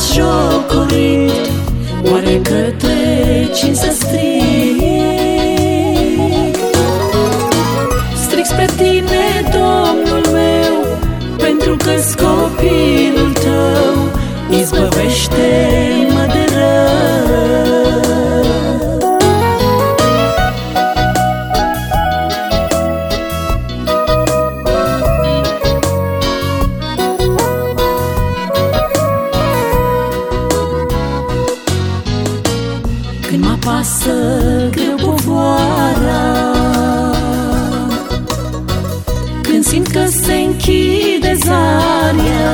batjocorit, oare către cine să strig? Strig spre tine, Domnul meu, pentru că-s copilul tău, izbăvește-mă de rău. Când mă apasă greu povoara, când simt că se închide zarea,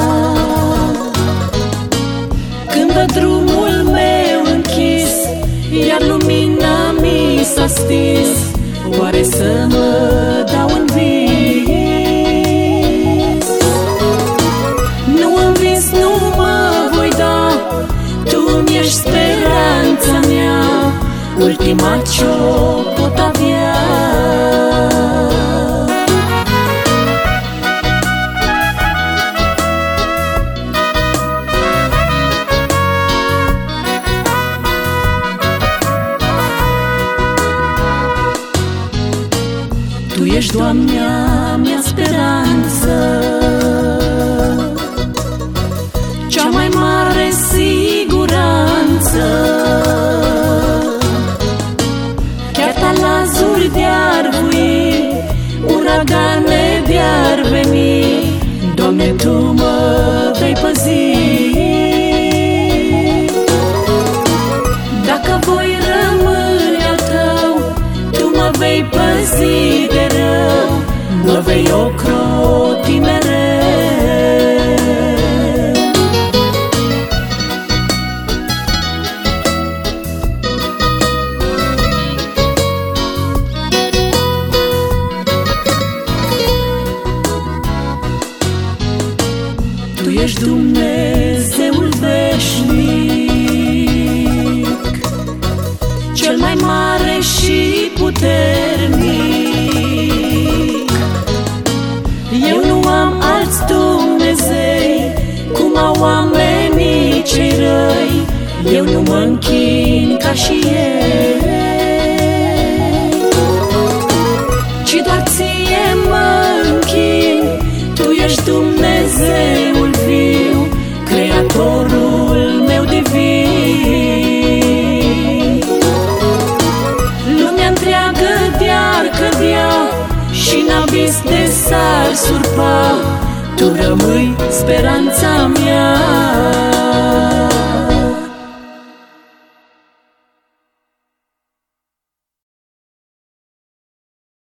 când văd drumul meu închis, iar lumina mi s-a stins, oare să mă dau în vis? Nu învins, nu mă voi da, tu-mi ești speranța mea, ultima ce-o pot avea. Tu ești, Doamne, a mea speranță, cea mai mare siguranță. Chiar talazuri de-ar vui, uragane de-ar veni, Doamne, Tu mă vei păzi. Dacă voi rămâne al Tău, Tu mă vei păzi de rău, mă vei ocroti mereu. Tu ești Dumnezeul veșnic, cel mai mare și puternic. Eu nu am alți Dumnezei, cum au oamenii cei răi, eu nu mă închin ca și ei, ci doar Ție mă închin. Tu ești Dumnezeul viu, Creatorul meu divin. Lumea întreagă de-ar cădea și-n abis de s-ar surpa, Tu rămâi speranța mea.